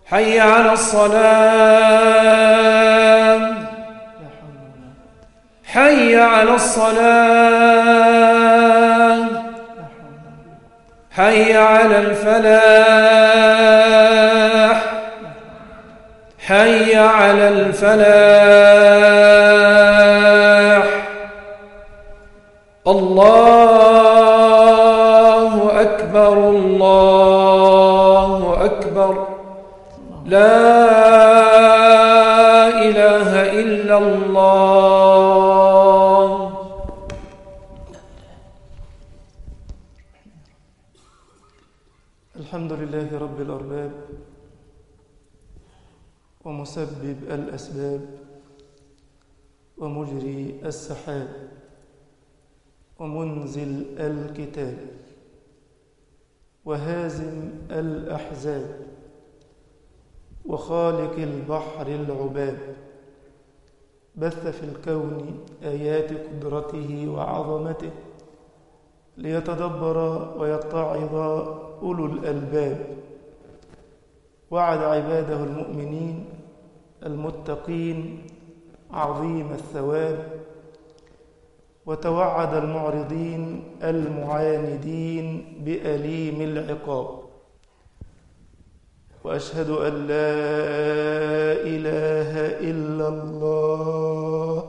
حي على الصلاة حي على الصلاة حي على الفلاح حي على الفلاح. الله أكبر الله أكبر لا إله إلا الله. الحمد لله رب الأرباب ومسبب الأسباب ومجري السحاب ومنزل الكتاب وهازم الأحزاب وخالق البحر العباب، بث في الكون آيات قدرته وعظمته ليتدبر ويتعظ أولو الألباب. وعد عباده المؤمنين المتقين عظيم الثواب، وتوعد المعرضين المعاندين بأليم العقاب. وأشهد أن لا إله إلا الله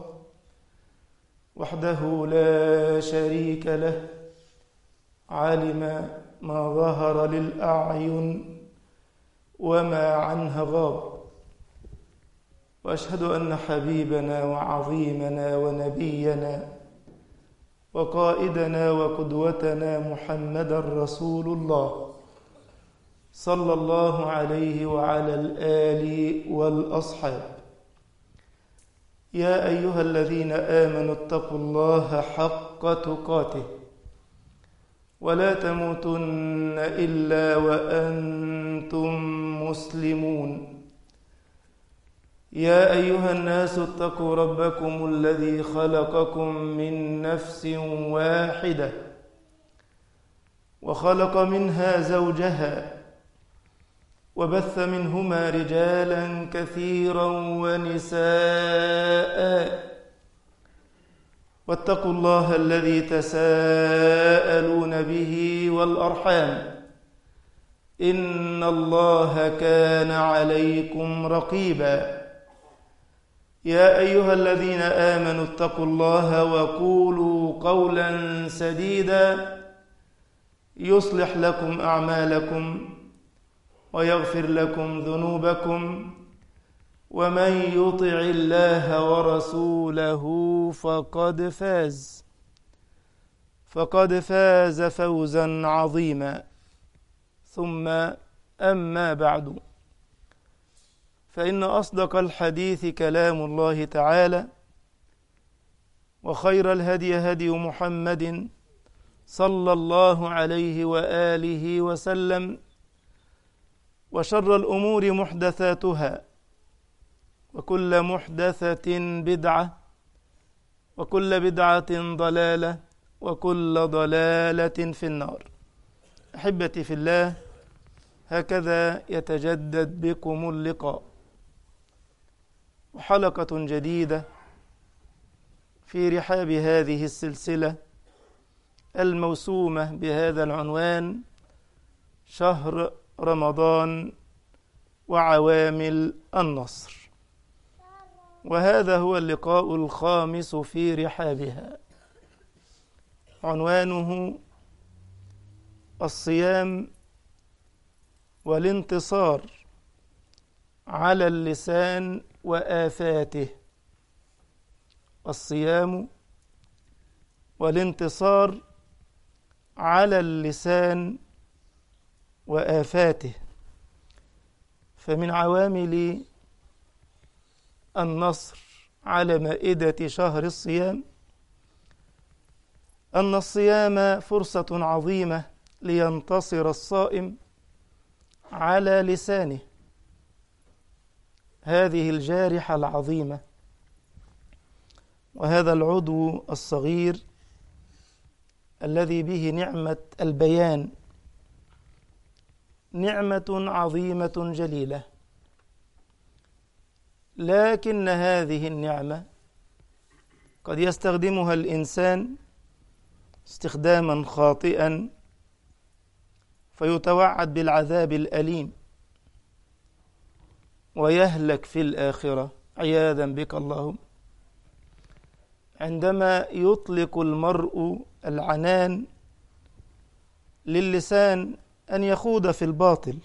وحده لا شريك له، علم ما ظهر للأعين وما عنها غاب. وأشهد أن حبيبنا وعظيمنا ونبينا وقائدنا وقدوتنا محمدا رسول الله صلى الله عليه وعلى الآل والأصحاب. يا أيها الذين آمنوا اتقوا الله حق تقاته ولا تموتن إلا وأنتم مسلمون. يا أيها الناس اتقوا ربكم الذي خلقكم من نفس واحدة وخلق منها زوجها وبث منهما رجالا كثيرا ونساء، واتقوا الله الذي تساءلون به والأرحام إن الله كان عليكم رقيبا. يا أيها الذين آمنوا اتقوا الله وقولوا قولا سديدا يصلح لكم أعمالكم ويغفر لكم ذنوبكم، ومن يطع الله ورسوله فقد فاز فوزا عظيما. ثم أما بعد، فإن أصدق الحديث كلام الله تعالى، وخير الهدي هدي محمد صلى الله عليه وآله وسلم، وشر الأمور محدثاتها، وكل محدثة بدعة، وكل بدعة ضلالة، وكل ضلالة في النار. أحبتي في الله، هكذا يتجدد بكم اللقاء، وحلقة جديدة في رحاب هذه السلسلة الموسومة بهذا العنوان: شهر رمضان وعوامل النصر. وهذا هو اللقاء الخامس في رحابها، عنوانه الصيام والانتصار على اللسان وآفاته. الصيام والانتصار على اللسان وآفاته. فمن عوامل النصر على مائدة شهر الصيام أن الصيام فرصة عظيمة لينتصر الصائم على لسانه، هذه الجارحة العظيمة وهذا العضو الصغير الذي به نعمة البيان، نعمة عظيمة جليلة لكن هذه النعمة قد يستخدمها الإنسان استخداما خاطئا فيتوعد بالعذاب الأليم ويهلك في الآخرة عياذا بك اللهم. عندما يطلق المرء العنان للسان أن يخوض في الباطل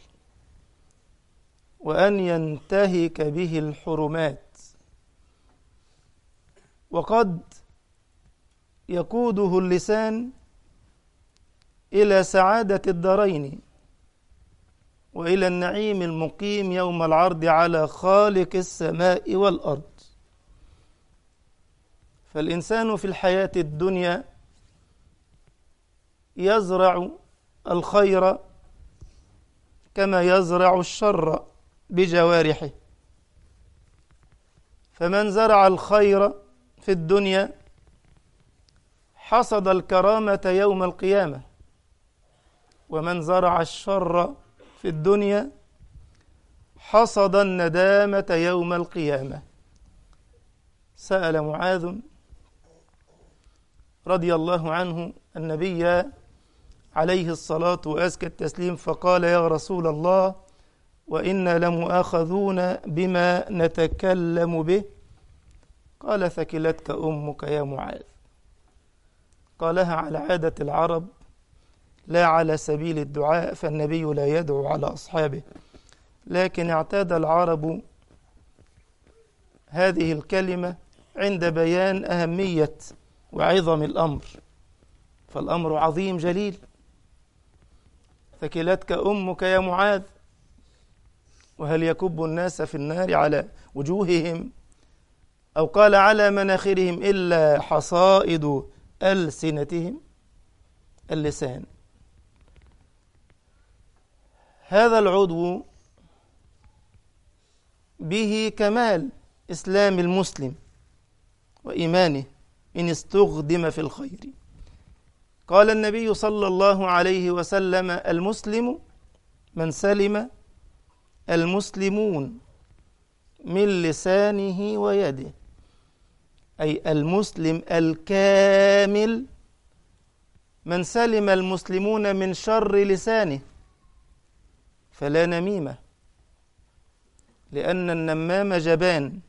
وأن ينتهك به الحرمات، وقد يقوده اللسان إلى سعادة الدارين وإلى النعيم المقيم يوم العرض على خالق السماء والأرض. فالإنسان في الحياة الدنيا يزرع الخير كما يزرع الشر بجوارحه، فمن زرع الخير في الدنيا حصد الكرامة يوم القيامة، ومن زرع الشر في الدنيا حصد الندامة يوم القيامة. سأل معاذ رضي الله عنه النبي عليه الصلاة وأزكى التسليم فقال: يا رسول الله، وإنا لمؤاخذون بما نتكلم به. قال: ثكلتك أمك يا معاذ. قالها على عادة العرب لا على سبيل الدعاء، فالنبي لا يدعو على أصحابه، لكن اعتاد العرب هذه الكلمة عند بيان أهمية وعظم الأمر، فالأمر عظيم جليل. ثكلتك أمك يا معاذ. وهل يكب الناس في النار على وجوههم أو قال على مناخرهم إلا حصائد ألسنتهم؟ اللسان هذا العضو به كمال إسلام المسلم وإيمانه إن استخدم في الخير. قال النبي صلى الله عليه وسلم: المسلم من سلم المسلمون من لسانه ويده، أي المسلم الكامل من سلم المسلمون من شر لسانه، فلا نميمة، لأن النمام جبان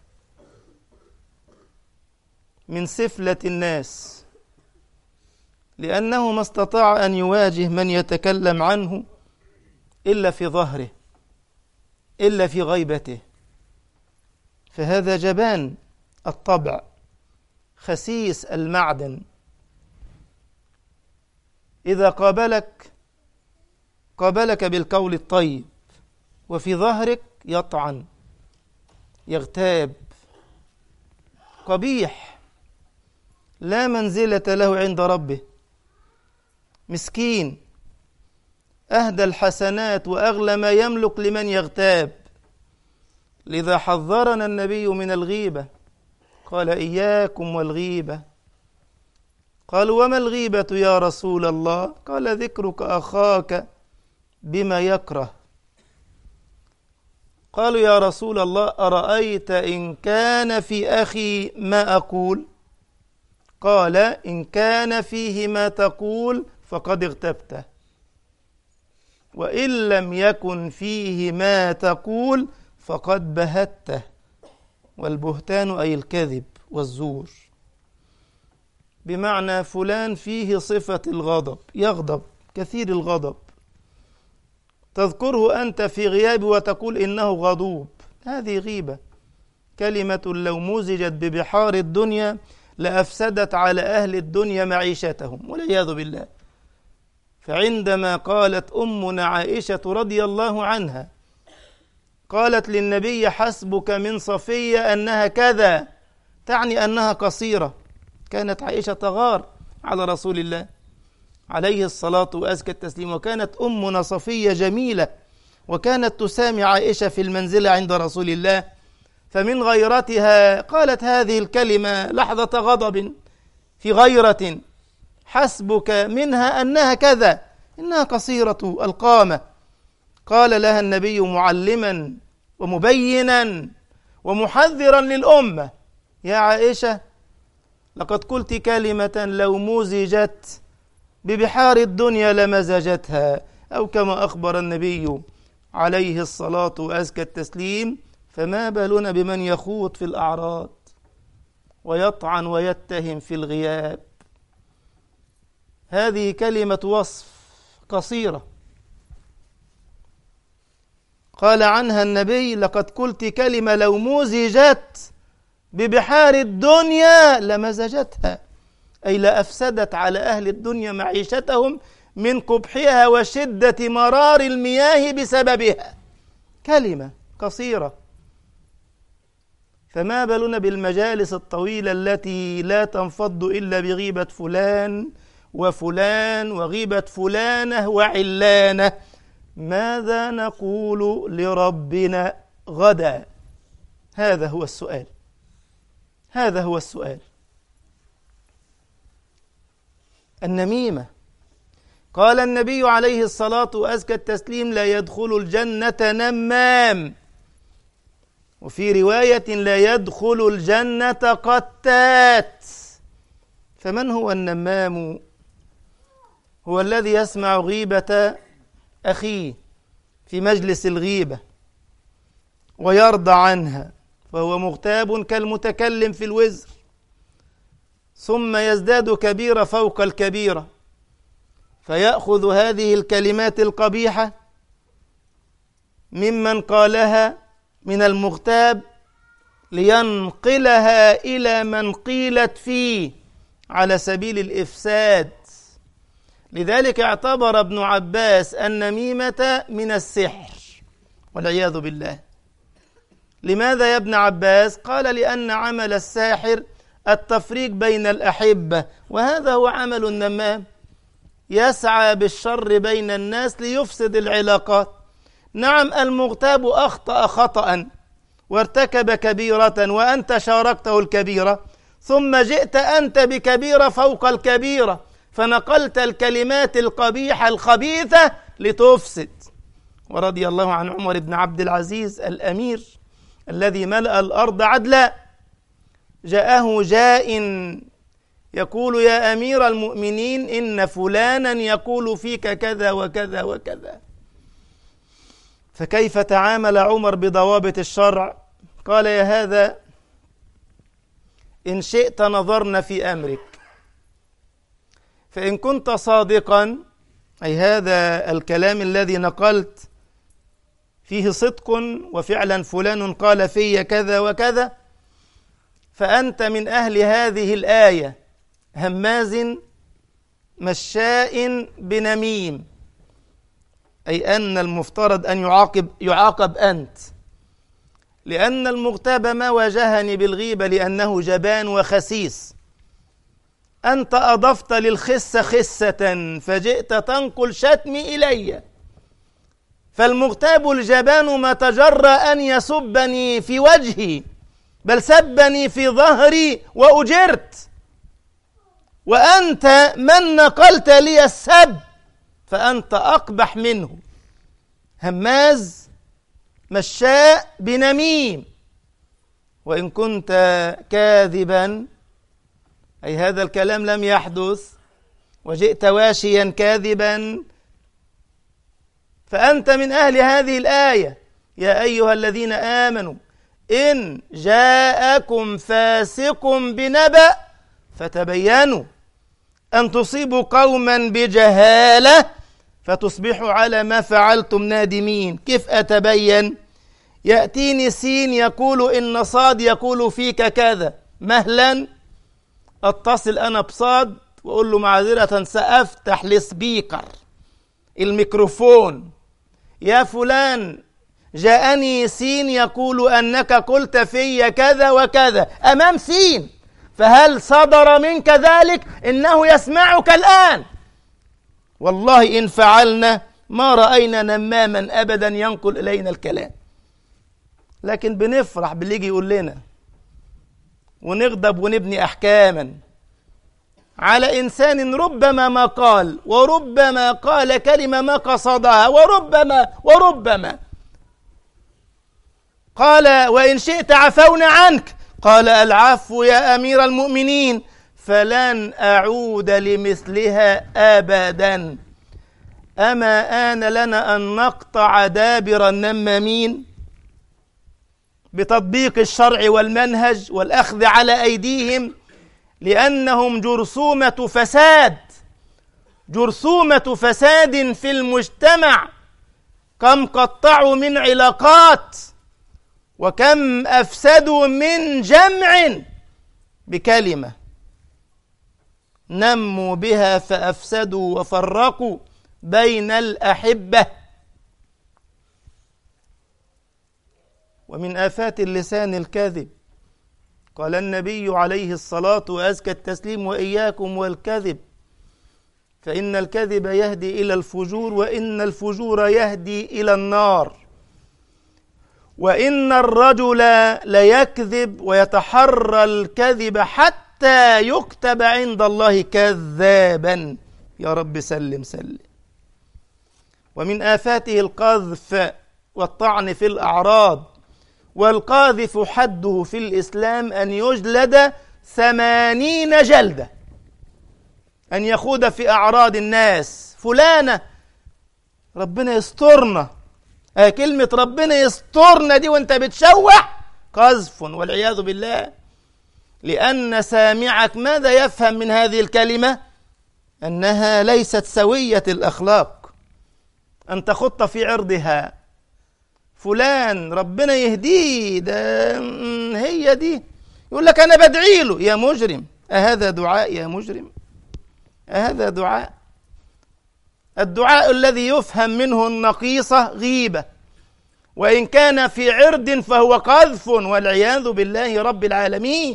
من سفلة الناس، لأنه ما استطاع أن يواجه من يتكلم عنه إلا في ظهره، إلا في غيبته، فهذا جبان الطبع خسيس المعدن. إذا قابلك بالقول الطيب وفي ظهرك يطعن يغتاب، قبيح لا منزلة له عند ربه، مسكين أهدى الحسنات وأغلى ما يملك لمن يغتاب. لذا حذرنا النبي من الغيبة، قال: إياكم والغيبة. قالوا: وما الغيبة يا رسول الله؟ قال: ذكرك أخاك بما يكره. قالوا: يا رسول الله، أرأيت إن كان في أخي ما أقول؟ قال: إن كان فيه ما تقول فقد اغتبته، وإن لم يكن فيه ما تقول فقد بهته. والبهتان أي الكذب والزور، بمعنى فلان فيه صفة الغضب، يغضب كثير الغضب، تذكره أنت في غيابه وتقول إنه غضوب، هذه غيبة. كلمة لو مزجت ببحار الدنيا لأفسدت على أهل الدنيا معيشتهم والعياذ بالله. فعندما قالت أمنا عائشة رضي الله عنها، قالت للنبي: حسبك من صفية أنها كذا، تعني أنها قصيرة. كانت عائشة تغار على رسول الله عليه الصلاة وأزكى التسليم، وكانت أمنا صفية جميلة، وكانت تسامع عائشة في المنزلة عند رسول الله، فمن غيرتها قالت هذه الكلمة لحظة غضب في غيرة: حسبك منها أنها كذا، إنها قصيرة القامة. قال لها النبي معلما ومبينا ومحذرا للأمة: يا عائشة، لقد قلت كلمة لو مزجت ببحار الدنيا لمزجتها، أو كما أخبر النبي عليه الصلاة وأزكى التسليم: فما بالنا بمن يخوض في الأعراض ويطعن ويتهم في الغياب. هذه كلمة وصف قصيرة قال عنها النبي: لقد قلت كلمة لو مزجت ببحار الدنيا لمزجتها، أي لأفسدت على أهل الدنيا معيشتهم من قبحها وشدة مرار المياه بسببها. كلمة قصيرة، فما بالنا بالمجالس الطويلة التي لا تنفض إلا بغيبة فلان وفلان وغيبة فلانة وعلانة. ماذا نقول لربنا غدا؟ هذا هو السؤال، هذا هو السؤال. النميمة، قال النبي عليه الصلاة وأزكى التسليم: لا يدخل الجنة نمام، وفي رواية: لا يدخل الجنة قتات. فمن هو النمام؟ هو الذي يسمع غيبة أخيه في مجلس الغيبة ويرضى عنها، فهو مغتاب كالمتكلم في الوزر، ثم يزداد كبيرة فوق الكبيرة، فيأخذ هذه الكلمات القبيحة ممن قالها من المغتاب لينقلها إلى من قيلت فيه على سبيل الإفساد. لذلك اعتبر ابن عباس النميمة من السحر والعياذ بالله. لماذا يا ابن عباس؟ قال: لأن عمل الساحر التفريق بين الأحبة، وهذا هو عمل النمام، يسعى بالشر بين الناس ليفسد العلاقات. نعم، المغتاب أخطأ خطأ وارتكب كبيرة وأنت شاركته الكبيرة، ثم جئت أنت بكبيرة فوق الكبيرة، فنقلت الكلمات القبيحة الخبيثة لتفسد. ورضي الله عن عمر بن عبد العزيز الأمير الذي ملأ الأرض عدلا، جاءه جاء يقول: يا أمير المؤمنين، إن فلانا يقول فيك كذا وكذا وكذا. فكيف تعامل عمر بضوابط الشرع؟ قال: يا هذا، إن شئت نظرنا في أمرك، فإن كنت صادقا، أي هذا الكلام الذي نقلت فيه صدق وفعلا فلان قال في كذا وكذا، فأنت من أهل هذه الآية: هماز مشاء بنميم، أي أن المفترض أن يعاقب أنت، لأن المغتاب ما واجهني بالغيبة لأنه جبان وخسيس. أنت أضفت للخسة خسة فجئت تنقل شتمي إلي. فالمغتاب الجبان ما تجرأ أن يسبني في وجهي، بل سبني في ظهري وأجرت، وأنت من نقلت لي السب فأنت أقبح منه. هماز مشاء بنميم. وإن كنت كاذبا، أي هذا الكلام لم يحدث، وجئت واشيا كاذبا، فأنت من أهل هذه الآية: يا أيها الذين آمنوا إن جاءكم فاسق بنبأ فتبينوا أن تصيبوا قوما بجهالة فتصبحوا على ما فعلتم نادمين. كيف أتبين؟ يأتيني سين يقول إن صاد يقول فيك كذا، مهلا أتصل أنا بصاد وأقول له: معذرة سأفتح السبيكر الميكروفون، يا فلان جاءني سين يقول أنك قلت في كذا وكذا، أمام سين، فهل صدر منك ذلك؟ إنه يسمعك الآن. والله إن فعلنا ما رأينا نماما أبدا ينقل إلينا الكلام، لكن بنفرح باللي يجي يقول لنا، ونغضب ونبني أحكاما على إنسان ربما ما قال، وربما قال كلمة ما قصدها، وربما قال وإن شئت عفونا عنك. قال العفو يا أمير المؤمنين، فلن أعود لمثلها أبدا. أما آن لنا أن نقطع دابر النمامين بتطبيق الشرع والمنهج والأخذ على أيديهم، لأنهم جرثومة فساد في المجتمع. كم قطعوا من علاقات، وكم أفسدوا من جمع بكلمة نموا بها فأفسدوا وفرقوا بين الأحبة. ومن آفات اللسان الكذب. قال النبي عليه الصلاة وأزكى التسليم وإياكم والكذب، فإن الكذب يهدي إلى الفجور، وإن الفجور يهدي إلى النار. وإن الرجل ليكذب ويتحرى الكذب حتى يكتب عند الله كذابا. يا رب سلم سلم. ومن آفاته القذف والطعن في الأعراض. والقاذف حده في الإسلام أن يجلد 80 جلدة، أن يخوض في أعراض الناس. فلانة ربنا يسترنا، كلمة ربنا يسترنا دي وانت بتشوح قذف والعياذ بالله. لأن سامعك ماذا يفهم من هذه الكلمة؟ أنها ليست سوية الأخلاق، أن تخط في عرضها. فلان ربنا يهديه، ده هي دي، يقول لك أنا بدعي له. يا مجرم، أهذا دعاء يا مجرم؟ أهذا دعاء؟ الدعاء الذي يفهم منه النقيصة غيبة، وإن كان في عرض فهو قذف والعياذ بالله رب العالمين.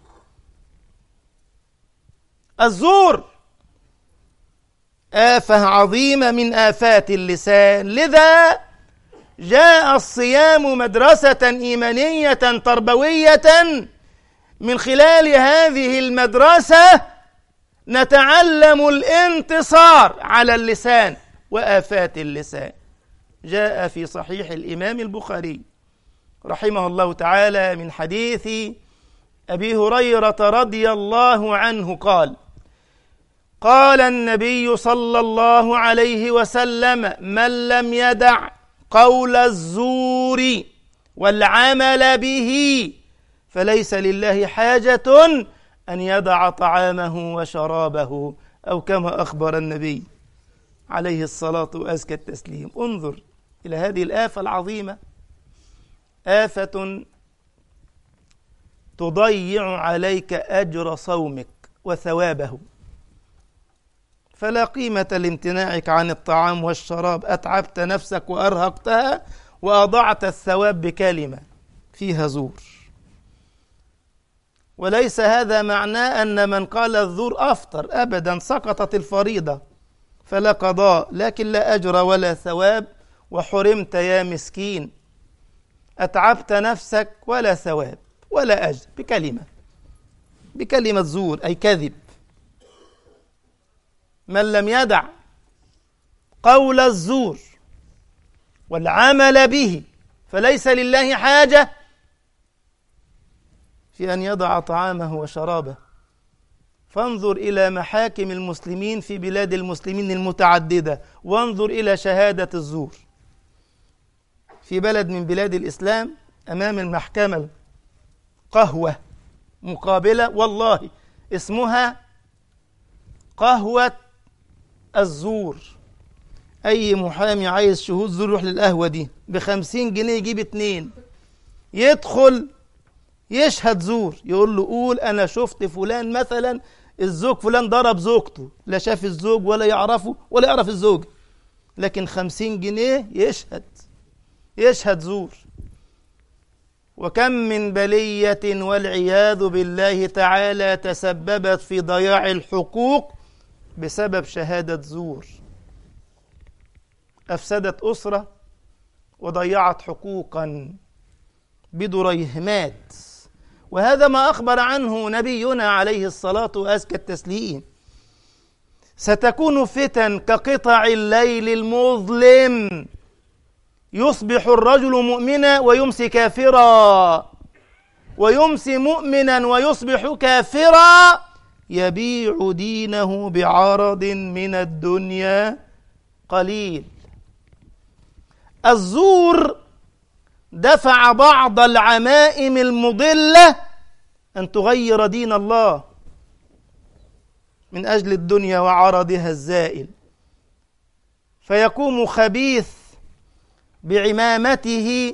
الزور آفة عظيمة من آفات اللسان. لذا جاء الصيام مدرسة إيمانية تربوية. من خلال هذه المدرسة نتعلم الانتصار على اللسان وآفات اللسان. جاء في صحيح الإمام البخاري رحمه الله تعالى من حديث أبي هريرة رضي الله عنه قال: قال النبي صلى الله عليه وسلم: من لم يدع قول الزور والعمل به فليس لله حاجة أن يدع طعامه وشرابه، أو كما أخبر النبي عليه الصلاة وأزكى التسليم. انظر إلى هذه الآفة العظيمة، آفة تضيع عليك أجر صومك وثوابه. فلا قيمة لامتناعك عن الطعام والشراب، أتعبت نفسك وأرهقتها وأضعت الثواب بكلمة فيها زور. وليس هذا معناه أن من قال الزور أفطر، أبدا، سقطت الفريضة فلا قضاء، لكن لا أجر ولا ثواب، وحرمت يا مسكين. أتعبت نفسك ولا ثواب ولا أجر بكلمة زور أي كذب. من لم يدع قول الزور والعمل به فليس لله حاجة في أن يضع طعامه وشرابه. فانظر إلى محاكم المسلمين في بلاد المسلمين المتعددة، وانظر إلى شهادة الزور في بلد من بلاد الإسلام. أمام المحكمة قهوة مقابلة، والله اسمها قهوة الزور. أي محامي عايز شهود زور يروح للقهوة دي ب50 جنيه يجيب 2، يدخل يشهد زور، يقول له قول أنا شفت فلان مثلا الزوج فلان ضرب زوجته، لا شاف الزوج ولا يعرفه ولا يعرف الزوج، لكن 50 جنيه يشهد زور. وكم من بلية والعياذ بالله تعالى تسببت في ضياع الحقوق بسبب شهادة زور، أفسدت أسرة وضيعت حقوقا بدريهمات. وهذا ما أخبر عنه نبينا عليه الصلاة وأزكى التسليم. ستكون فتن كقطع الليل المظلم يصبح الرجل مؤمنا ويمسي كافرا، ويمسي مؤمنا ويصبح كافرا، يبيع دينه بعرض من الدنيا قليل. الزور دفع بعض العمائم المضلة أن تغير دين الله من أجل الدنيا وعرضها الزائل، فيقوم خبيث بعمامته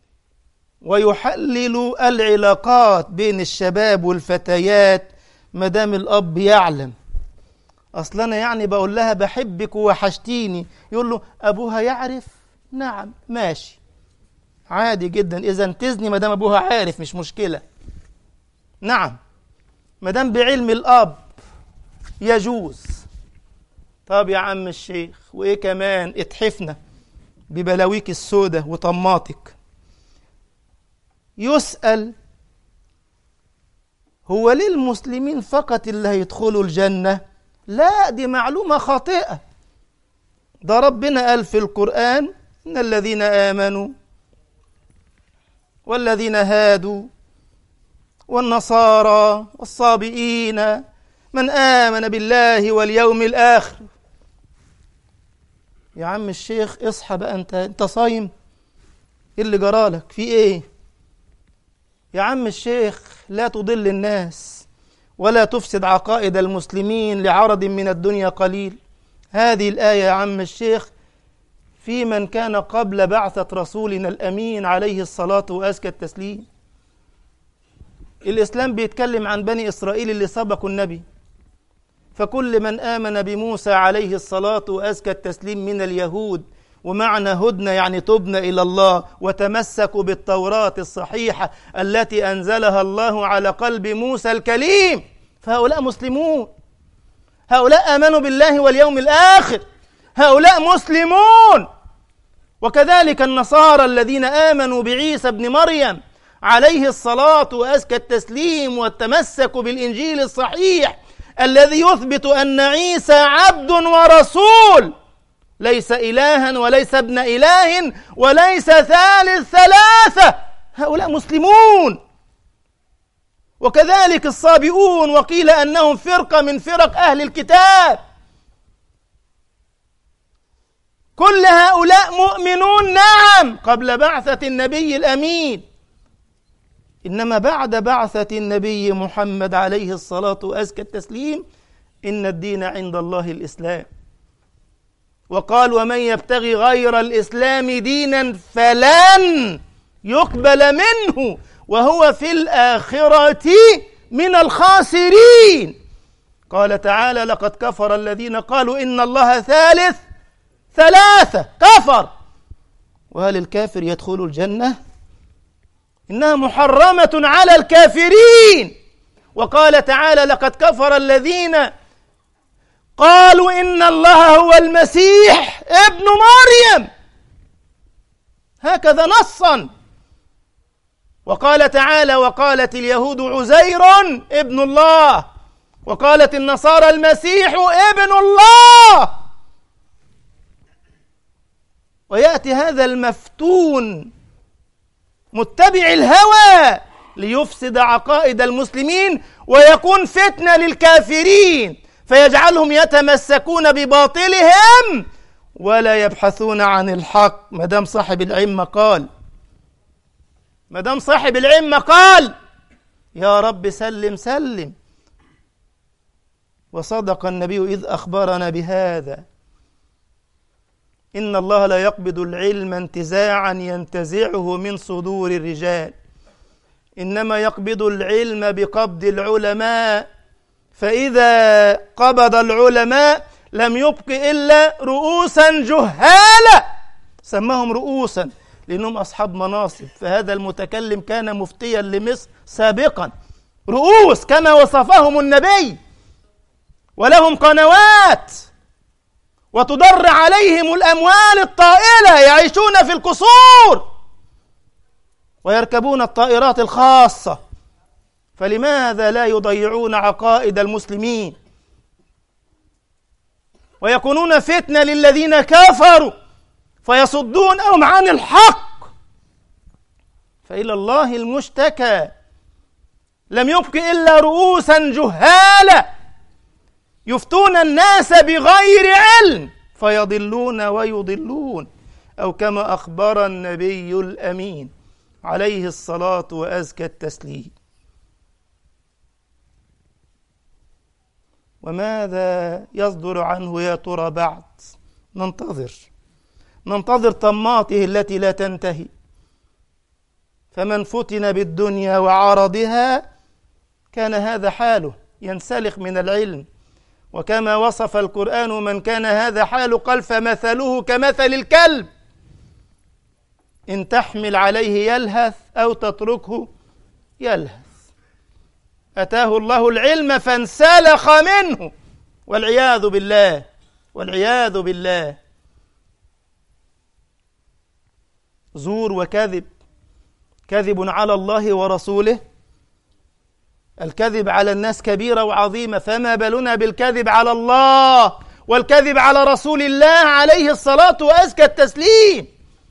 ويحلل العلاقات بين الشباب والفتيات مدام الأب يعلم. أصلا أنا يعني بقول لها بحبك ووحشتيني، يقول له أبوها يعرف؟ نعم ماشي عادي جدا، إذا تزني مدام أبوها عارف مش مشكلة. نعم مدام بعلم الأب يجوز. طب يا عم الشيخ وإيه كمان؟ اتحفنا ببلاويك السودة وطماطك. يسأل هو ليه المسلمين فقط اللي هيدخلوا الجنة؟ لا، دي معلومة خاطئة. ده ربنا قال في القرآن إن الذين آمنوا والذين هادوا والنصارى والصابئين من آمن بالله واليوم الآخر. يا عم الشيخ اصحى بقى، انت صايم؟ ايه اللي جرالك؟ في ايه؟ يا عم الشيخ لا تضل الناس ولا تفسد عقائد المسلمين لعرض من الدنيا قليل. هذه الآية يا عم الشيخ في من كان قبل بعثة رسولنا الأمين عليه الصلاة وأزكى التسليم. الإسلام بيتكلم عن بني إسرائيل اللي سبقوا النبي، فكل من آمن بموسى عليه الصلاة وأزكى التسليم من اليهود، ومعنى هدنة يعني تبنى إلى الله، وتمسكوا بالتوراة الصحيحة التي أنزلها الله على قلب موسى الكليم، فهؤلاء مسلمون، هؤلاء آمنوا بالله واليوم الآخر، هؤلاء مسلمون. وكذلك النصارى الذين آمنوا بعيسى ابن مريم عليه الصلاة وأزكى التسليم، والتمسكوا بالإنجيل الصحيح الذي يثبت أن عيسى عبد ورسول، ليس إلها وليس ابن إله وليس ثالث ثلاثة، هؤلاء مسلمون. وكذلك الصابئون، وقيل أنهم فرقة من فرق أهل الكتاب، كل هؤلاء مؤمنون نعم قبل بعثة النبي الأمين، إنما بعد بعثة النبي محمد عليه الصلاة وأزكى التسليم إن الدين عند الله الإسلام. وقال ومن يبتغي غير الإسلام دينا فلن يقبل منه وهو في الآخرة من الخاسرين. قال تعالى لقد كفر الذين قالوا إن الله ثالث ثلاثة، كفر. وهل الكافر يدخل الجنة؟ إنها محرمة على الكافرين. وقال تعالى لقد كفر الذين قالوا إن الله هو المسيح ابن مريم، هكذا نصا. وقال تعالى وقالت اليهود عزير ابن الله، وقالت النصارى المسيح ابن الله. ويأتي هذا المفتون متبع الهوى ليفسد عقائد المسلمين ويكون فتنة للكافرين، فيجعلهم يتمسكون بباطلهم ولا يبحثون عن الحق. مدام صاحب العمة قال، مدام صاحب العمة قال يا رب سلم سلم. وصدق النبي إذ أخبرنا بهذا، إن الله لا يقبض العلم انتزاعا ينتزعه من صدور الرجال، إنما يقبض العلم بقبض العلماء، فإذا قبض العلماء لم يبق إلا رؤوسا جهالا، سماهم رؤوسا لأنهم أصحاب مناصب، فهذا المتكلم كان مفتيا لمصر سابقا، رؤوس كما وصفهم النبي، ولهم قنوات وتضر عليهم الأموال الطائلة، يعيشون في القصور ويركبون الطائرات الخاصة، فلماذا لا يضيعون عقائد المسلمين ويكونون فتنة للذين كفروا؟ فيصدونهم عن الحق، فإلى الله المشتكى. لم يبق إلا رؤوسا جهالا يفتون الناس بغير علم فيضلون ويضلون، أو كما أخبر النبي الأمين عليه الصلاة وأزكى التسليم. وماذا يصدر عنه يا ترى بعد؟ ننتظر طماته التي لا تنتهي. فمن فتن بالدنيا وعرضها كان هذا حاله، ينسلخ من العلم. وكما وصف القرآن من كان هذا حاله قال فمثله كمثل الكلب إن تحمل عليه يلهث أو تتركه يلهث. أتاه الله العلم فانسلخ منه، والعياذ بالله، والعياذ بالله. زور وكذب، كذب على الله ورسوله. الكذب على الناس كبيرة وعظيمة، فما بالنا بالكذب على الله والكذب على رسول الله عليه الصلاة وأزكى التسليم.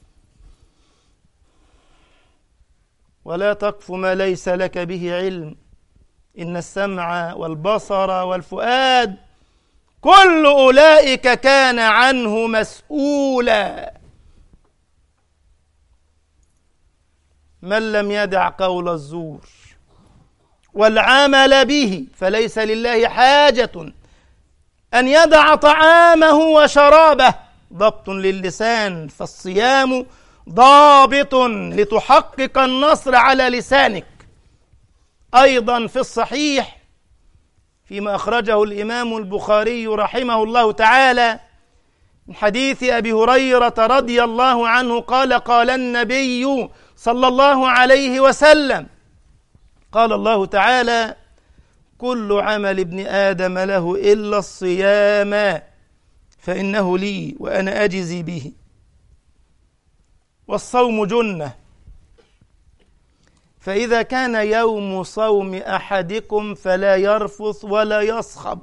ولا تقف ما ليس لك به علم، إن السمع والبصر والفؤاد كل أولئك كان عنه مسؤولا. من لم يدع قول الزور والعمل به فليس لله حاجة أن يدع طعامه وشرابه. ضبط للسان، فالصيام ضابط لتحقق النصر على لسانك. أيضا في الصحيح فيما أخرجه الإمام البخاري رحمه الله تعالى من حديث أبي هريرة رضي الله عنه قال قال النبي صلى الله عليه وسلم قال الله تعالى كل عمل ابن آدم له إلا الصيام فإنه لي وأنا أجزي به. والصوم جنة، فإذا كان يوم صوم أحدكم فلا يرفث ولا يصخب،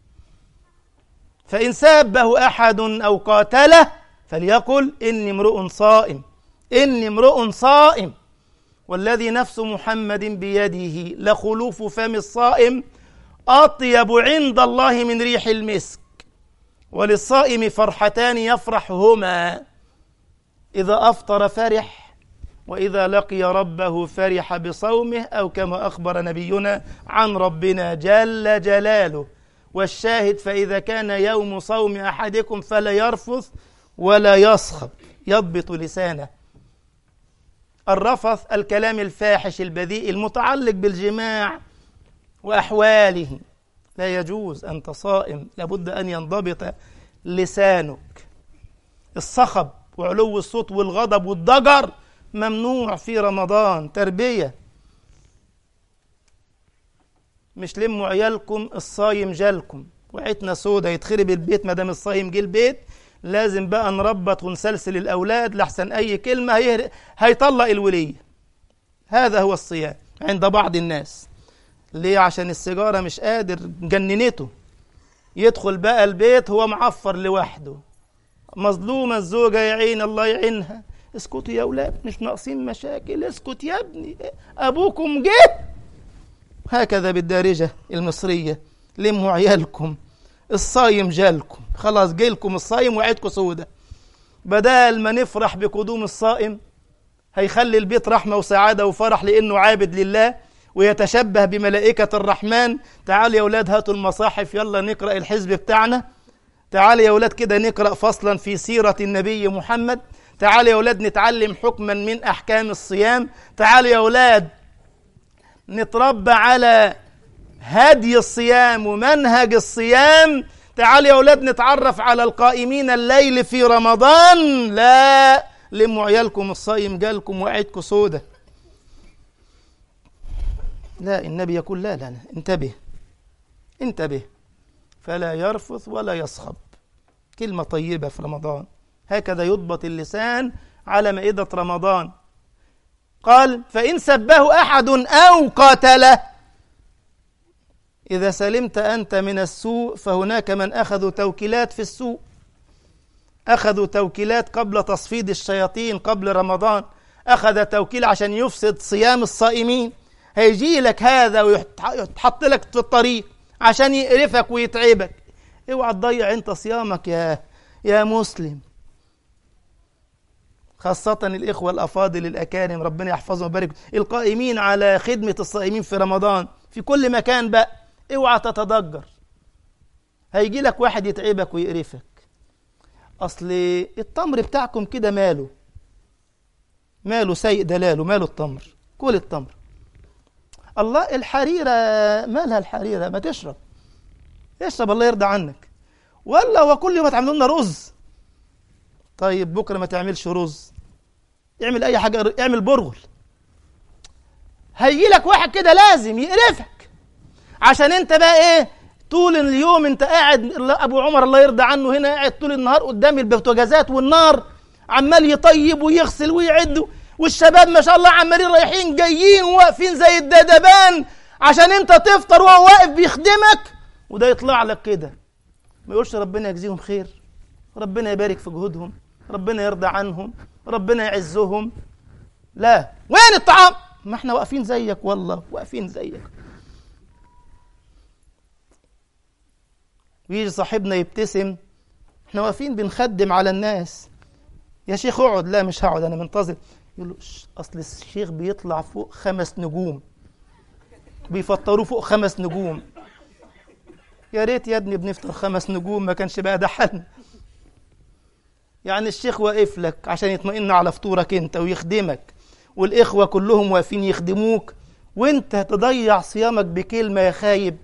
فإن سابه أحد أو قاتله فليقل إني امرؤ صائم، إني امرؤ صائم. والذي نفس محمد بيده لخلوف فم الصائم أطيب عند الله من ريح المسك. وللصائم فرحتان يفرحهما، إذا أفطر فرح، وإذا لقي ربه فرح بصومه، أو كما أخبر نبينا عن ربنا جل جلاله. والشاهد فإذا كان يوم صوم أحدكم فلا يرفث ولا يصخب، يضبط لسانه. الرفث الكلام الفاحش البذيء المتعلق بالجماع وأحواله، لا يجوز. أنت صائم لابد أن ينضبط لسانك. الصخب وعلو الصوت والغضب والضجر ممنوع في رمضان، تربية. مش لموا عيالكم الصايم جالكم، وعيتنا سودا يتخرب البيت مدام الصايم جه البيت. لازم بقى نربط ونسلسل الأولاد لحسن أي كلمة هيطلق الولية. هذا هو الصيام عند بعض الناس. ليه؟ عشان السيجارة مش قادر، جننته. يدخل بقى البيت هو معفر لوحده. مظلومة الزوجة يا عين، الله يعينها. اسكتوا يا أولاد، مش ناقصين مشاكل، اسكت يا ابني، أبوكم جه. هكذا بالدارجة المصرية، لموا عيالكم الصايم جالكم، خلاص جيلكم الصايم وعيدكم سودة. بدال ما نفرح بقدوم الصائم هيخلي البيت رحمة وسعادة وفرح لأنه عابد لله ويتشبه بملائكة الرحمن. تعال يا أولاد هاتوا المصاحف، يلا نقرأ الحزب بتاعنا. تعال يا أولاد كده نقرأ فصلا في سيرة النبي محمد. تعال يا أولاد نتعلم حكما من أحكام الصيام. تعال يا أولاد نتربى على هدي الصيام ومنهج الصيام. تعال يا أولاد نتعرف على القائمين الليل في رمضان. لا، لموا عيالكم الصايم جالكم وعيدكم سودة. لا، النبي يقول لا لا لا، انتبه انتبه، فلا يرفث ولا يصخب. كلمة طيبة في رمضان. هكذا يضبط اللسان على مائدة رمضان. قال فإن سبه أحد أو قاتله، إذا سلمت أنت من السوء فهناك من أخذوا توكيلات في السوء. أخذوا توكيلات قبل تصفيد الشياطين قبل رمضان، أخذ توكيل عشان يفسد صيام الصائمين. هيجي لك هذا ويتحط لك في الطريق عشان يقرفك ويتعبك. اوعى تضيع انت صيامك يا مسلم. خاصة الإخوة الأفاضل الأكارم ربنا يحفظهم ويبارك القائمين على خدمة الصائمين في رمضان في كل مكان بقى، اوعى تتضجر. هيجي لك واحد يتعبك ويقرفك. أصل التمر بتاعكم كده ماله سيء دلاله، ماله التمر، كل التمر. الله الحريرة مالها الحريرة، ما تشرب الله يرضى عنك. ولا وكل يوم تعملوا لنا رز. طيب بكرة ما تعملش رز، اعمل أي حاجة، اعمل برغل. هيجي لك واحد كده لازم يقرفك عشان انت بقى ايه طول اليوم انت قاعد. ابو عمر الله يرضى عنه هنا قاعد طول النهار قدام البوتاجازات والنار عمال يطيب ويغسل ويعد، والشباب ما شاء الله عمالين رايحين جايين واقفين زي الدبان عشان انت تفطر وهو واقف بيخدمك. وده يطلع لك كده ما يقولش ربنا يجزيهم خير، ربنا يبارك في جهودهم، ربنا يرضى عنهم، ربنا يعزهم. لا، وين الطعام؟ ما احنا واقفين زيك، والله واقفين زيك. ويجي صاحبنا يبتسم، احنا واقفين بنخدم على الناس. يا شيخ اقعد. لا مش هقعد انا منتظر. يقول له اصل الشيخ بيطلع فوق 5 نجوم، بيفطروه فوق 5 نجوم. يا ريت يا ابني بنفطر 5 نجوم، ما كانش بقى ده حل. يعني الشيخ واقف لك عشان يطمئن على فطورك انت ويخدمك، والاخوه كلهم واقفين يخدموك، وانت تضيع صيامك بكلمه يا خايب.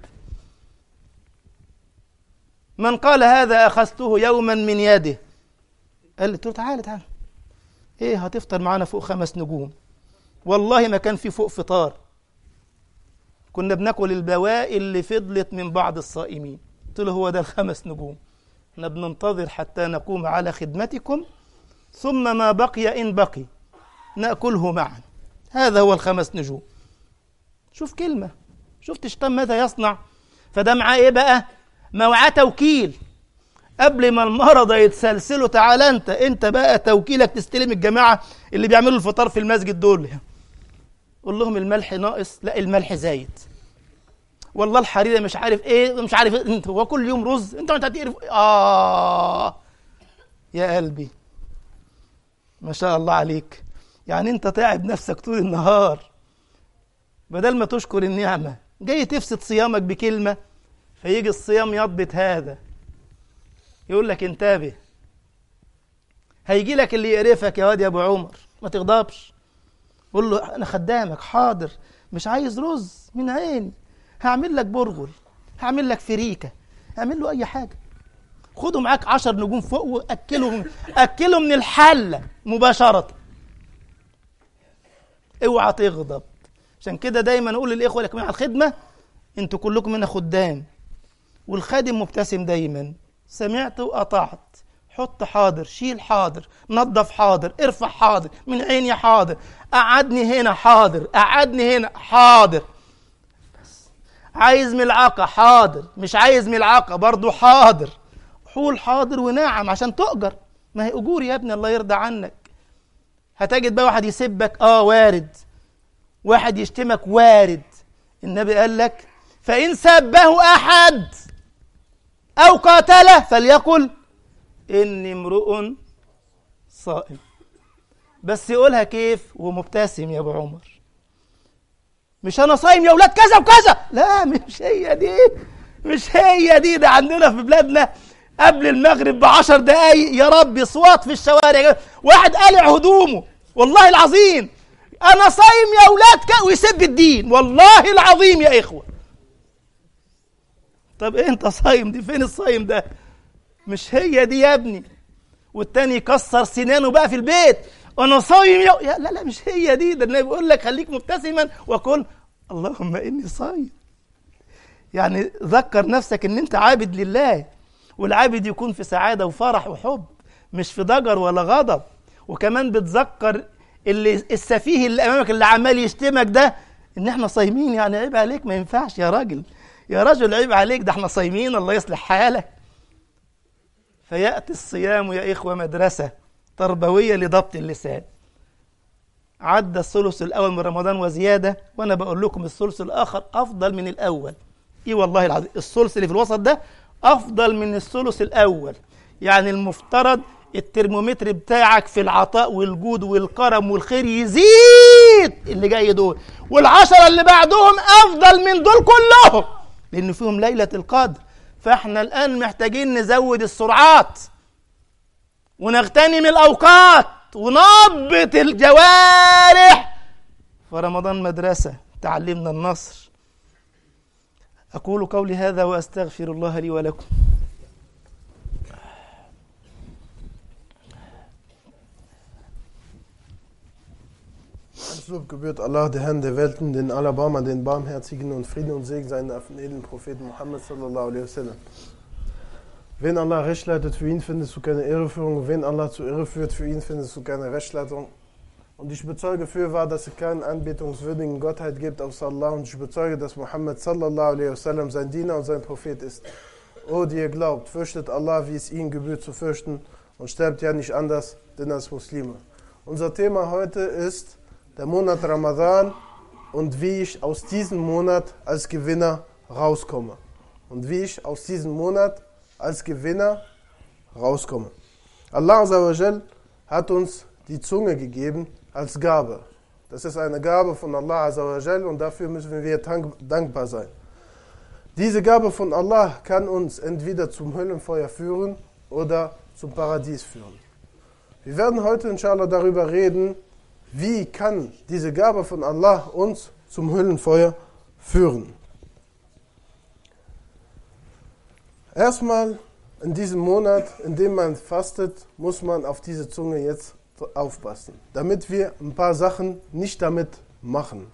من قال هذا اخذته يوما من يده. قال لي تعالى ايه هتفطر معانا فوق 5 نجوم؟ والله ما كان في فوق فطار، كنا بناكل البواقي اللي فضلت من بعض الصائمين. قلت له هو ده ال5 نجوم، احنا بننتظر حتى نقوم على خدمتكم، ثم ما بقي إن بقي نأكله معا. هذا هو ال5 نجوم. شوف كلمة، شفت الشيطان ماذا يصنع. فده معاه ايه بقى؟ معاه توكيل. قبل ما المرضى يتسلسلوا تعالى انت بقى توكيلك تستلم الجماعة اللي بيعملوا الفطار في المسجد دول. قول لهم الملح ناقص، لا الملح زايد، والله الحريرة مش عارف ايه انت هو كل يوم رز، انت هتقرف. يا قلبي ما شاء الله عليك. يعني انت تعب نفسك طول النهار بدل ما تشكر النعمة، جاي تفسد صيامك بكلمة. فيجي الصيام يضبط هذا، يقول لك انتبه. هيجي لك اللي يقرفك يا واد يا ابو عمر، ما تغضبش. قول له انا خدامك، حاضر، مش عايز رز من عيني، هعمل لك برغل، هعمل لك فريكة، اعمل له اي حاجة. خده معاك 10 نجوم فوق واكله من الحلة مباشرة. اوعى تغضب. عشان كده دايما اقول للاخوة لكم على الخدمة، انتوا كلكم هنا خدام، والخادم مبتسم دايما. سمعت وقطعت، حط حاضر، شيل حاضر، نظف حاضر، ارفع حاضر، من عيني حاضر، قعدني هنا حاضر، قعدني هنا حاضر. بس عايز ملعقة حاضر، مش عايز ملعقة برضو حاضر. حول حاضر ونعم عشان تؤجر، ما هي أجور يا ابني الله يرضى عنك. هتجد بقى واحد يسبك وارد، واحد يشتمك وارد. النبي قال لك فإن سبه أحد أو قاتله فليقل إني امرؤ صائم. بس يقولها كيف ومبتسم يا ابو عمر؟ مش انا صايم يا اولاد كذا وكذا، لا مش هي دي. ده عندنا في بلادنا قبل المغرب ب10 دقايق يا رب صوات في الشوارع، واحد قالع هدومه والله العظيم انا صايم يا اولاد ويسب الدين، والله العظيم يا اخوه. طب إيه انت صايم دي؟ فين الصايم ده؟ مش هي دي يا ابني. والتاني يكسر سنانه بقى في البيت، انا صايم يا لا مش هي دي. ده النبي بيقول لك خليك مبتسما وقل اللهم اني صايم. يعني ذكر نفسك ان انت عابد لله، والعابد يكون في سعاده وفرح وحب، مش في ضجر ولا غضب. وكمان بتذكر اللي السفيه اللي امامك اللي عمال يشتمك ده ان احنا صايمين. يعني عيب عليك، ما ينفعش يا راجل، يا رجل عيب عليك، ده احنا صايمين، الله يصلح حالك. فيأتي الصيام يا إخوة مدرسة تربوية لضبط اللسان. عدى الثلث الأول من رمضان وزيادة، وأنا بقول لكم الثلث الآخر أفضل من الأول. إيه والله العظيم، الثلث اللي في الوسط ده أفضل من الثلث الأول. يعني المفترض الترمومتر بتاعك في العطاء والجود والكرم والخير يزيد اللي جاي دول، والعشرة اللي بعدهم أفضل من دول كلهم، لأن فيهم ليلة القدر. فإحنا الآن محتاجين نزود السرعات ونغتنم الأوقات ونضبط الجوارح. فرمضان مدرسة تعلمنا النصر. أقول قولي هذا وأستغفر الله لي ولكم. Alles Lob gebührt Allah, der Herrn der Welten, den Allerbarmer, den Barmherzigen, und Frieden und Segen seien auf den edlen Propheten Muhammad sallallahu alaihi wasallam. Wen Allah recht leitet, für ihn findest du keine Irreführung. Wen Allah zur Irre führt, für ihn findest du keine Rechtleitung. Und ich bezeuge fürwahr, dass es keinen anbetungswürdigen Gottheit gibt außer Allah. Und ich bezeuge, dass Muhammad sallallahu alaihi wasallam sein Diener und sein Prophet ist. O, die ihr glaubt, fürchtet Allah, wie es ihnen gebührt zu fürchten, und sterbt ja nicht anders, denn als Muslime. Unser Thema heute ist der Monat Ramadan und wie ich aus diesem Monat als Gewinner rauskomme. Und wie ich aus diesem Monat als Gewinner rauskomme. Allah Azza wa Jal hat uns die Zunge gegeben als Gabe. Das ist eine Gabe von Allah Azza wa Jal und dafür müssen wir dankbar sein. Diese Gabe von Allah kann uns entweder zum Höllenfeuer führen oder zum Paradies führen. Wir werden heute inshallah darüber reden, wie kann diese Gabe von Allah uns zum Höllenfeuer führen. Erstmal in diesem Monat, in dem man fastet, muss man auf diese Zunge jetzt aufpassen, damit wir ein paar Sachen nicht damit machen.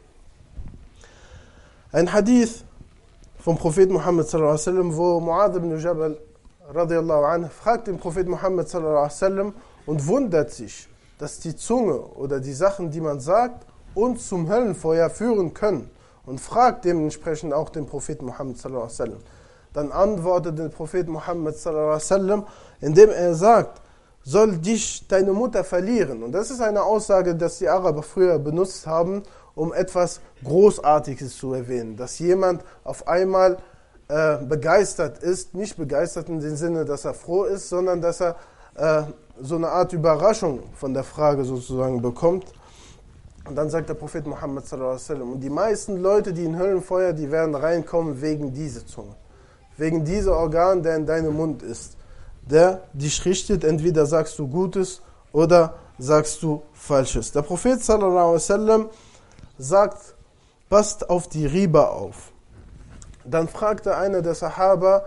Ein Hadith vom Propheten Muhammad sallallahu alaihi wasallam, wo Mu'adh ibn Jabal radiyallahu anhu fragt den Propheten Muhammad sallallahu alaihi wasallam und wundert sich, dass die Zunge oder die Sachen, die man sagt, uns zum Höllenfeuer führen können, und fragt dementsprechend auch den Propheten Muhammad sallallahu alaihi wasallam. Dann antwortet der Prophet Muhammad sallallahu alaihi wasallam, indem er sagt, soll dich deine Mutter verlieren. Und das ist eine Aussage, dass die Araber früher benutzt haben, um etwas Großartiges zu erwähnen. Dass jemand auf einmal begeistert ist, nicht begeistert in dem Sinne, dass er froh ist, sondern dass er so eine Art Überraschung von der Frage sozusagen bekommt. Und dann sagt der Prophet Muhammad sallallahu alaihi wasallam, und die meisten Leute, die in Höllenfeuer, die werden reinkommen wegen dieser Zunge. Wegen dieser Organ, der in deinem Mund ist, der dich richtet, entweder sagst du Gutes oder sagst du Falsches. Der Prophet sallallahu alaihi wasallam sagt, passt auf die Riba auf. Dann fragte einer der Sahaba,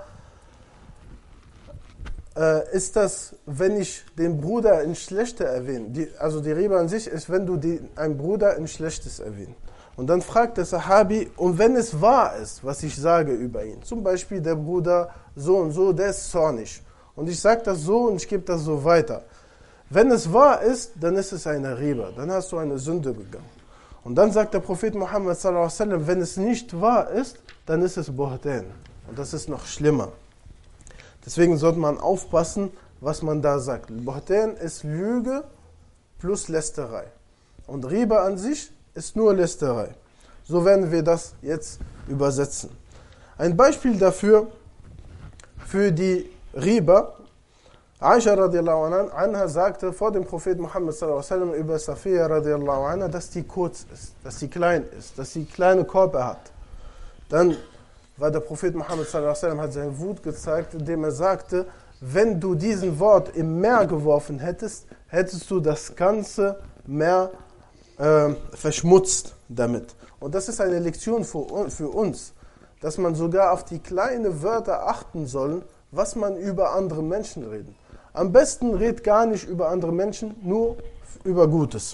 ist das, wenn ich den Bruder in Schlechte erwähne? Also die Riba an sich ist, wenn du einen Bruder in Schlechtes erwähnst. Und dann fragt der Sahabi, und wenn es wahr ist, was ich sage über ihn, zum Beispiel der Bruder so und so, der ist zornig, und ich sage das so und ich gebe das so weiter. Wenn es wahr ist, dann ist es eine Riba, dann hast du eine Sünde begangen. Und dann sagt der Prophet Muhammad sallallahu alaihi wasallam, wenn es nicht wahr ist, dann ist es Buhtan. Und das ist noch schlimmer. Deswegen sollte man aufpassen, was man da sagt. Buhtan ist Lüge plus Lästerei. Und Riba an sich ist nur Lästerei. So werden wir das jetzt übersetzen. Ein Beispiel dafür, für die Riba, Aisha radiallahu anha sagte vor dem Propheten Muhammad sallallahu alaihi wasallam über Safiya radiallahu anha, dass die kurz ist, dass sie klein ist, dass sie kleine Körper hat. Dann war der Prophet Muhammad sallallahu alaihi wasallam, hat seine Wut gezeigt, indem er sagte, wenn du diesen Wort im Meer geworfen hättest, hättest du das ganze Meer verschmutzt damit. Und das ist eine Lektion für uns, dass man sogar auf die kleinen Wörter achten soll, was man über andere Menschen redet. Am besten redet gar nicht über andere Menschen, nur über Gutes.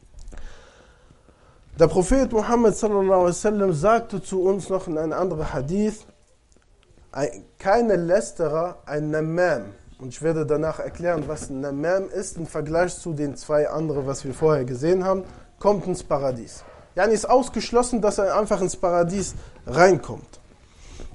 Der Prophet Muhammad sallallahu alaihi wasallam sagte zu uns noch in einem anderen Hadith, keine Lästerer, ein Namam. Und ich werde danach erklären, was ein Namam ist, im Vergleich zu den zwei anderen, was wir vorher gesehen haben, kommt ins Paradies. Yani ist ausgeschlossen, dass er einfach ins Paradies reinkommt.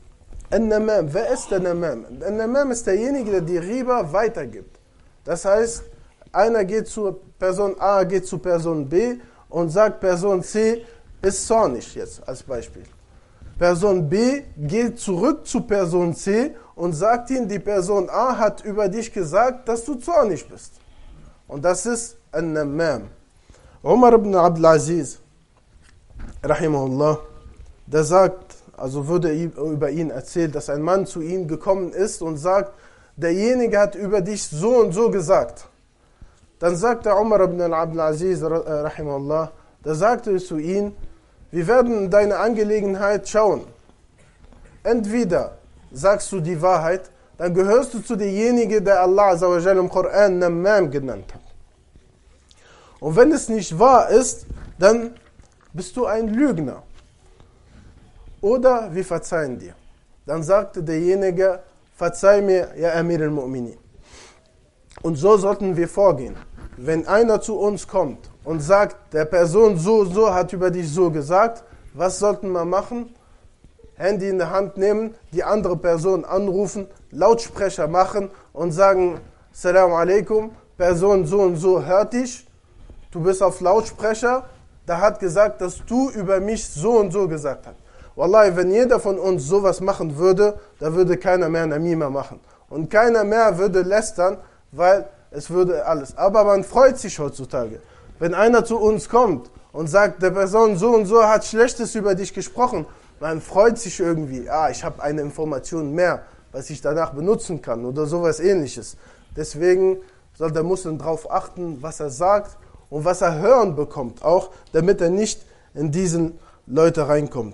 An-Namam, wer ist der Namam? An-Namam ist derjenige, der die Riba weitergibt. Das heißt, einer geht zu Person A, geht zu Person B und sagt, Person C ist zornig, jetzt als Beispiel. Person B geht zurück zu Person C und sagt ihm, die Person A hat über dich gesagt, dass du zornig bist. Und das ist An-Namam. Umar ibn Abdul Aziz, rahimahullah, der sagt, also wurde über ihn erzählt, dass ein Mann zu ihm gekommen ist und sagt, derjenige hat über dich so und so gesagt. Dann sagte Umar ibn Abdul Aziz, rahimahullah, da sagte er zu ihm, wir werden in deine Angelegenheit schauen. Entweder sagst du die Wahrheit, dann gehörst du zu derjenigen, der Allah Azza wa Jalla im Koran Namam genannt hat. Und wenn es nicht wahr ist, dann bist du ein Lügner. Oder wir verzeihen dir. Dann sagte derjenige, verzeih mir, ja Amir al-Mu'minin. Und so sollten wir vorgehen. Wenn einer zu uns kommt und sagt, der Person so und so hat über dich so gesagt, was sollten wir machen? Handy in der Hand nehmen, die andere Person anrufen, Lautsprecher machen und sagen, Assalamu alaikum, Person so und so hört dich, du bist auf Lautsprecher, der hat gesagt, dass du über mich so und so gesagt hast. Wallahi, wenn jeder von uns sowas machen würde, da würde keiner mehr Namima machen. Und keiner mehr würde lästern, weil es würde alles. Aber man freut sich heutzutage. Wenn einer zu uns kommt und sagt, der Person so und so hat Schlechtes über dich gesprochen, man freut sich irgendwie, ich habe eine Information mehr, was ich danach benutzen kann oder sowas ähnliches. Deswegen soll der Muslim darauf achten, was er sagt und was er hören bekommt, auch damit er nicht in diesen Leute reinkommt.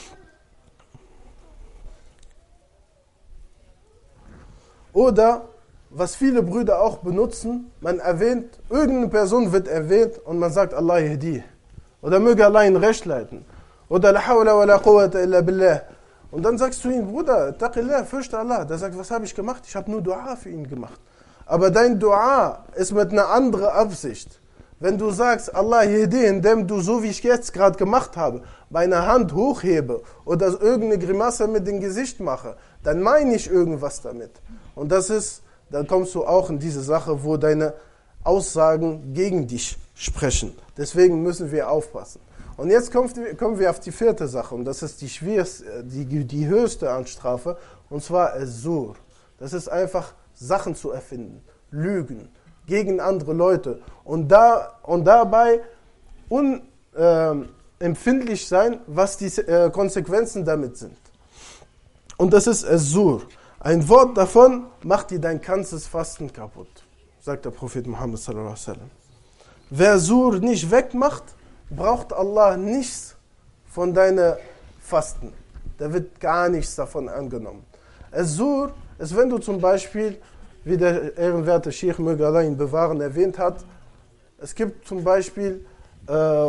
Oder, was viele Brüder auch benutzen, man erwähnt, irgendeine Person wird erwähnt und man sagt, Allah yahdi. Oder möge Allah ihn recht leiten. Oder la hawla wa la quwwata illa billah. Und dann sagst du ihm, Bruder, taqillah, fürchte Allah. Der sagt, was habe ich gemacht? Ich habe nur Dua für ihn gemacht. Aber dein Dua ist mit einer anderen Absicht. Wenn du sagst, Allah yahdi, indem du, so wie ich jetzt gerade gemacht habe, meine Hand hochhebe oder irgendeine Grimasse mit dem Gesicht mache, dann meine ich irgendwas damit. Und das ist, dann kommst du auch in diese Sache, wo deine Aussagen gegen dich sprechen. Deswegen müssen wir aufpassen. Und jetzt kommen wir auf die vierte Sache, und das ist die schwierigste, die höchste Anstrafe, und zwar As-Zur. Das ist einfach Sachen zu erfinden, Lügen gegen andere Leute und dabei unempfindlich sein, was die Konsequenzen damit sind. Und das ist As-Zur. Ein Wort davon macht dir dein ganzes Fasten kaputt, sagt der Prophet Muhammad sallallahu alaihi wasallam. Wer Zur nicht wegmacht, braucht Allah nichts von deinem Fasten. Da wird gar nichts davon angenommen. As-Zur ist, wenn du zum Beispiel, wie der ehrenwerte Sheikh möge Allah ihn bewahren erwähnt hat, es gibt zum Beispiel da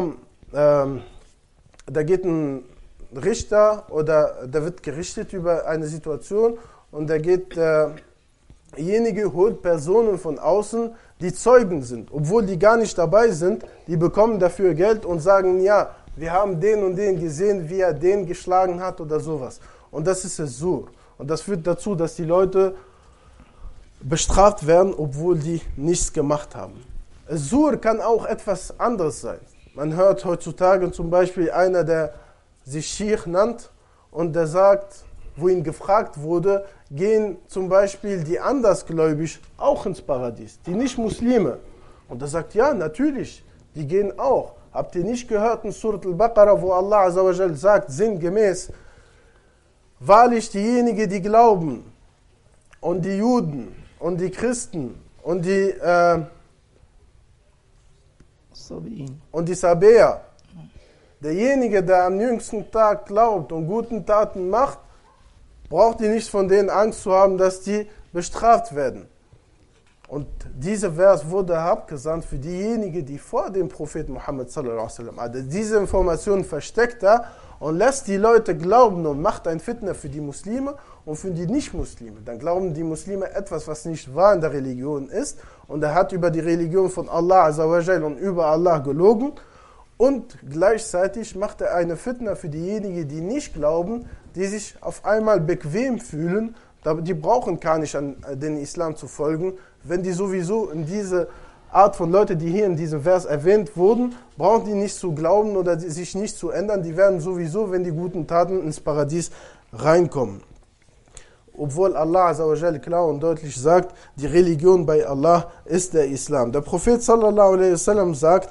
geht ein Richter oder der wird gerichtet über eine Situation und derjenige holt Personen von außen, die Zeugen sind, obwohl die gar nicht dabei sind, die bekommen dafür Geld und sagen, ja, wir haben den und den gesehen, wie er den geschlagen hat oder sowas. Und das ist As-Zur. Und das führt dazu, dass die Leute bestraft werden, obwohl die nichts gemacht haben. As-Zur kann auch etwas anderes sein. Man hört heutzutage zum Beispiel einer, der sich Sheikh nannt und der sagt, wo ihn gefragt wurde, gehen zum Beispiel die Andersgläubig auch ins Paradies, die nicht Muslime. Und er sagt, ja, natürlich, die gehen auch. Habt ihr nicht gehört in Surat al-Baqarah, wo Allah Azza wa Jal sagt, sinngemäß, wahrlich diejenigen, die glauben und die Juden und die Christen und die Sabäer, derjenige, der am jüngsten Tag glaubt und guten Taten macht, braucht ihr nicht von denen Angst zu haben, dass die bestraft werden. Und dieser Vers wurde abgesandt für diejenigen, die vor dem Propheten Muhammad sallallahu alaihi wasallam, also diese Information versteckt er und lässt die Leute glauben und macht ein Fitna für die Muslime und für die Nicht-Muslime. Dann glauben die Muslime etwas, was nicht wahr in der Religion ist, und er hat über die Religion von Allah Azza wa Jal und über Allah gelogen, Und gleichzeitig macht er eine Fitna für diejenigen, die nicht glauben, die sich auf einmal bequem fühlen. Die brauchen gar nicht an den Islam zu folgen. Wenn die sowieso in diese Art von Leute, die hier in diesem Vers erwähnt wurden, brauchen die nicht zu glauben oder sich nicht zu ändern. Die werden sowieso, wenn die guten Taten ins Paradies reinkommen. Obwohl Allah Azza wa Jal klar und deutlich sagt, die Religion bei Allah ist der Islam. Der Prophet sallallahu alaihi wasallam sagt,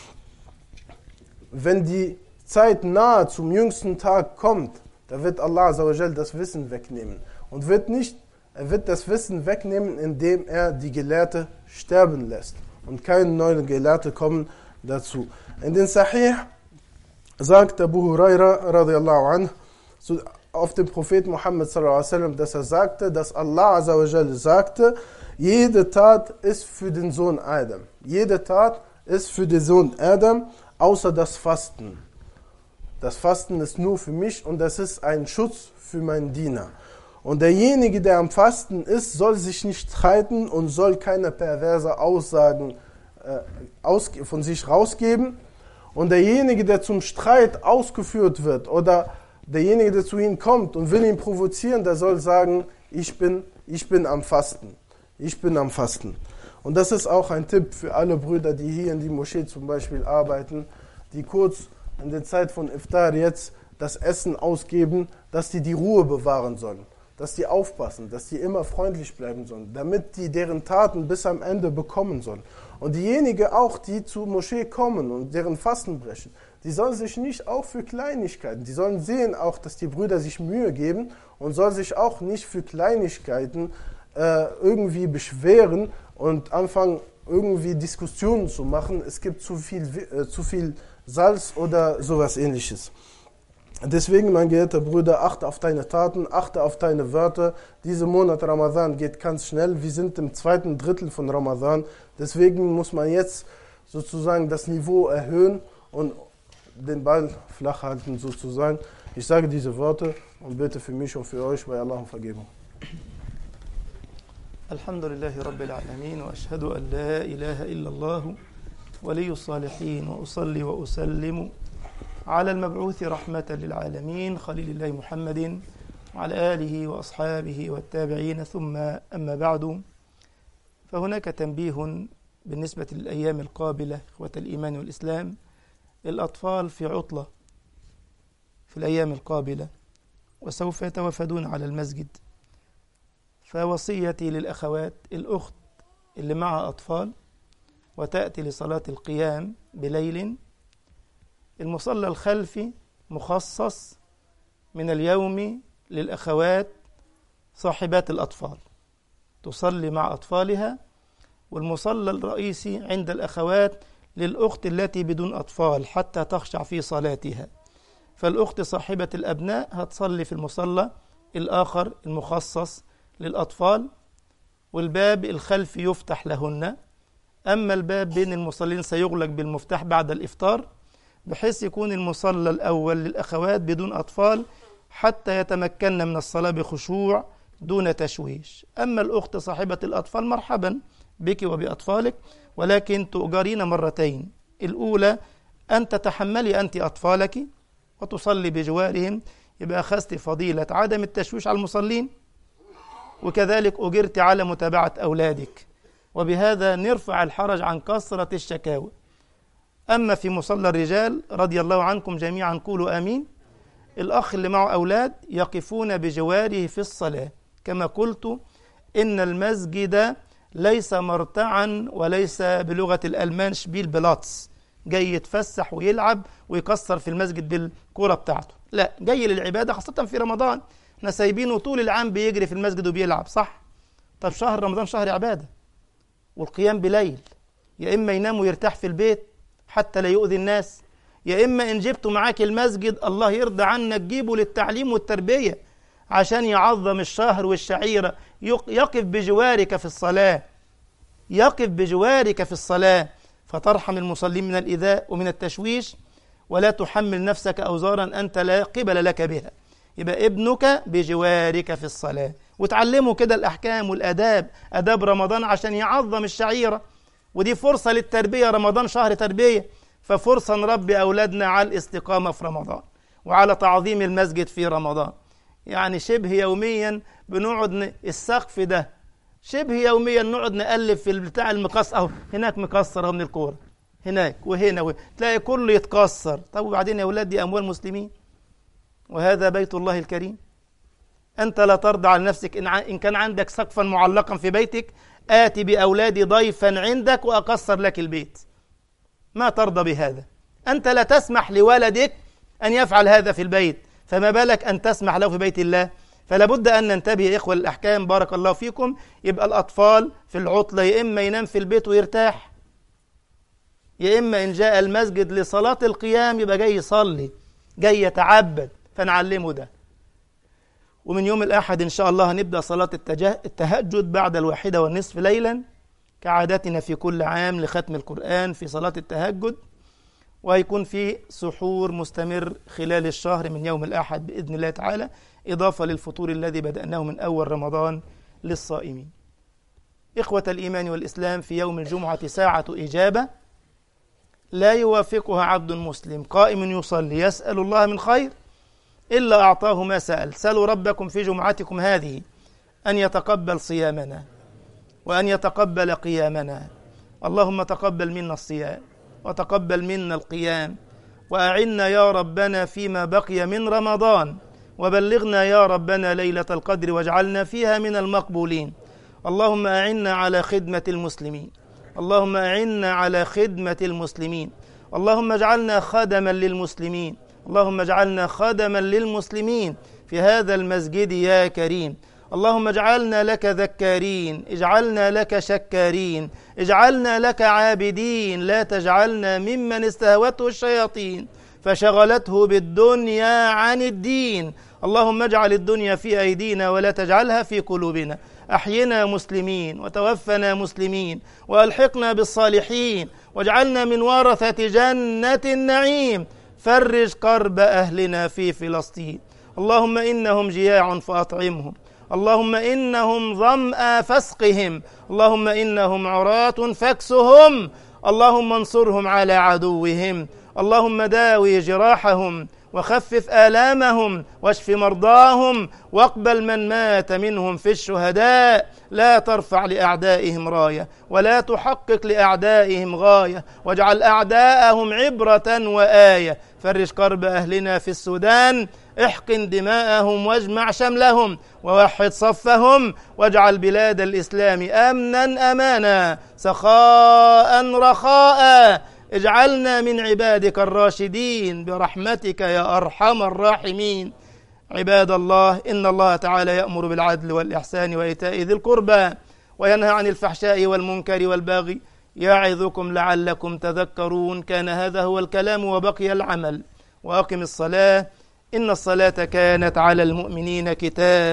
wenn die Zeit nahe zum jüngsten Tag kommt, da wird Allah Azza wa Jal das Wissen wegnehmen. Und er wird das Wissen wegnehmen, indem er die Gelehrte sterben lässt. Und keine neuen Gelehrte kommen dazu. In den Sahih sagt Abu Huraira radiallahu anh, auf den Propheten Muhammad sallallahu alaihi wasallam, dass er sagte, dass Allah Azza wa Jal sagte, jede Tat ist für den Sohn Adam. Jede Tat ist für den Sohn Adam, außer das Fasten. Das Fasten ist nur für mich und das ist ein Schutz für meinen Diener. Und derjenige, der am Fasten ist, soll sich nicht streiten und soll keine perverse Aussagen von sich rausgeben. Und derjenige, der zum Streit ausgeführt wird oder derjenige, der zu ihm kommt und will ihn provozieren, der soll sagen, ich bin am Fasten. Ich bin am Fasten. Und das ist auch ein Tipp für alle Brüder, die hier in die Moschee zum Beispiel arbeiten, die kurz in der Zeit von Iftar jetzt das Essen ausgeben, dass die Ruhe bewahren sollen, dass die aufpassen, dass die immer freundlich bleiben sollen, damit die deren Taten bis am Ende bekommen sollen. Und diejenigen auch, die zur Moschee kommen und deren Fasten brechen, die sollen sich nicht auch für Kleinigkeiten, die sollen sehen auch, dass die Brüder sich Mühe geben und sollen sich auch nicht für Kleinigkeiten irgendwie beschweren und anfangen, irgendwie Diskussionen zu machen. Es gibt zu viel Salz oder sowas Ähnliches. Deswegen, mein geehrter Bruder, achte auf deine Taten, achte auf deine Wörter. Dieser Monat Ramadan geht ganz schnell. Wir sind im 2. Drittel von Ramadan. Deswegen muss man jetzt sozusagen das Niveau erhöhen und den Ball flach halten sozusagen. Ich sage diese Worte und bitte für mich und für euch bei Allah um Vergebung. Alhamdulillahi Rabbil Alamin wa ashhadu an la ilaha illallah waliyus salihin wa usalli wa usallimu على المبعوث رحمة للعالمين خليل الله محمد وعلى آله وأصحابه والتابعين ثم أما بعد فهناك تنبيه بالنسبة للأيام القابلة إخوة الإيمان والإسلام. الأطفال في عطلة في الأيام القابلة وسوف يتوافدون على المسجد، فوصيتي للأخوات الأخت اللي معها أطفال وتأتي لصلاة القيام بليل، المصلى الخلفي مخصص من اليوم للأخوات صاحبات الأطفال تصلي مع أطفالها، والمصلى الرئيسي عند الأخوات للأخت التي بدون أطفال حتى تخشع في صلاتها. فالأخت صاحبة الأبناء هتصلي في المصلى الآخر المخصص للأطفال، والباب الخلفي يفتح لهن. أما الباب بين المصلين سيغلق بالمفتاح بعد الإفطار، بحيث يكون المصلى الأول للأخوات بدون أطفال حتى يتمكن من الصلاة بخشوع دون تشويش. أما الأخت صاحبة الأطفال مرحبا بك وبأطفالك، ولكن تؤجرين مرتين. الأولى أن تتحملي أنت أطفالك وتصلي بجوارهم، يبقى أخذت فضيلة عدم التشويش على المصلين، وكذلك أجرت على متابعة أولادك، وبهذا نرفع الحرج عن كثرة الشكاوى. أما في مصلى الرجال رضي الله عنكم جميعا قولوا آمين، الأخ اللي معه أولاد يقفون بجواره في الصلاة. كما قلت إن المسجد ليس مرتعا وليس بلغة الألمان شبيل بلاتس جاي يتفسح ويلعب ويكسر في المسجد بالكرة بتاعته، لا، جاي للعبادة خاصة في رمضان. احنا سايبينه طول العام بيجري في المسجد وبيلعب، صح؟ طب شهر رمضان شهر عبادة والقيام بليل، يا إما ينام ويرتاح في البيت حتى لا يؤذي الناس، يا إما إن جبته معاك المسجد الله يرضى عنك جيبه للتعليم والتربية عشان يعظم الشهر والشعيرة، يقف بجوارك في الصلاة، يقف بجوارك في الصلاة، فترحم المصلين من الإيذاء ومن التشويش، ولا تحمل نفسك أوزارا أنت لا قبل لك بها. يبقى ابنك بجوارك في الصلاة، وتعلمه كده الأحكام والأداب، أداب رمضان عشان يعظم الشعيرة، ودي فرصة للتربية. رمضان شهر تربية، ففرصة نربي أولادنا على الاستقامة في رمضان وعلى تعظيم المسجد في رمضان. يعني شبه يوميا بنقعد السقف ده شبه يوميا نقعد نقلب في البتاع المكسر، أو هناك مكسر أهو من الكورة، هناك وهنا تلاقي كله يتكسر. طب وبعدين يا أولاد دي أموال مسلمين وهذا بيت الله الكريم. أنت لا ترضى على نفسك إن كان عندك سقفا معلقا في بيتك، آتي بأولادي ضيفا عندك وأكسر لك البيت. ما ترضى بهذا، أنت لا تسمح لولدك أن يفعل هذا في البيت، فما بالك أن تسمح له في بيت الله؟ فلا بد أن ننتبه يا إخوة الأحكام بارك الله فيكم. يبقى الأطفال في العطلة يا إما ينام في البيت ويرتاح، يا إما إن جاء المسجد لصلاة القيام يبقى جاي يصلي جاي يتعبد، فنعلمه ده. ومن يوم الأحد إن شاء الله هنبدأ صلاة التهجد بعد 1:30 ليلا كعادتنا في كل عام لختم القرآن في صلاة التهجد، وهيكون في سحور مستمر خلال الشهر من يوم الأحد بإذن الله تعالى، إضافة للفطور الذي بدأناه من أول رمضان للصائمين. إخوة الإيمان والإسلام، في يوم الجمعة ساعة إجابة لا يوافقها عبد مسلم قائم يصلي يسأل الله من خير إلا أعطاه ما سأل. سألوا ربكم في جمعتكم هذه أن يتقبل صيامنا وأن يتقبل قيامنا. اللهم تقبل منا الصيام وتقبل منا القيام، وأعنا يا ربنا فيما بقي من رمضان، وبلغنا يا ربنا ليلة القدر واجعلنا فيها من المقبولين. اللهم أعنا على خدمة المسلمين، اللهم أعنا على خدمة المسلمين، اللهم اجعلنا خدما للمسلمين، اللهم اجعلنا خدما للمسلمين في هذا المسجد يا كريم. اللهم اجعلنا لك ذكارين، اجعلنا لك شكارين، اجعلنا لك عابدين، لا تجعلنا ممن استهوته الشياطين فشغلته بالدنيا عن الدين. اللهم اجعل الدنيا في أيدينا ولا تجعلها في قلوبنا. أحينا مسلمين وتوفنا مسلمين وألحقنا بالصالحين واجعلنا من ورثة جنة النعيم. فرج كرب أهلنا في فلسطين. اللهم إنهم جياع فأطعمهم، اللهم إنهم ظمأ فاسقهم، اللهم إنهم عراة فاكسهم، اللهم انصرهم على عدوهم، اللهم داوي جراحهم وخفف آلامهم واشف مرضاهم واقبل من مات منهم في الشهداء. لا ترفع لأعدائهم راية ولا تحقق لأعدائهم غاية، واجعل أعداءهم عبرة وآية. فرج كرب أهلنا في السودان، احقن دماءهم واجمع شملهم ووحد صفهم، واجعل بلاد الإسلام أمنا أمانا سخاء رخاء. اجعلنا من عبادك الراشدين برحمتك يا أرحم الراحمين. عباد الله، إن الله تعالى يأمر بالعدل والإحسان وإيتاء ذي القربى وينهى عن الفحشاء والمنكر والبغي يعظكم لعلكم تذكرون. كان هذا هو الكلام وبقي العمل. وأقم الصلاة إن الصلاة كانت على المؤمنين كتابا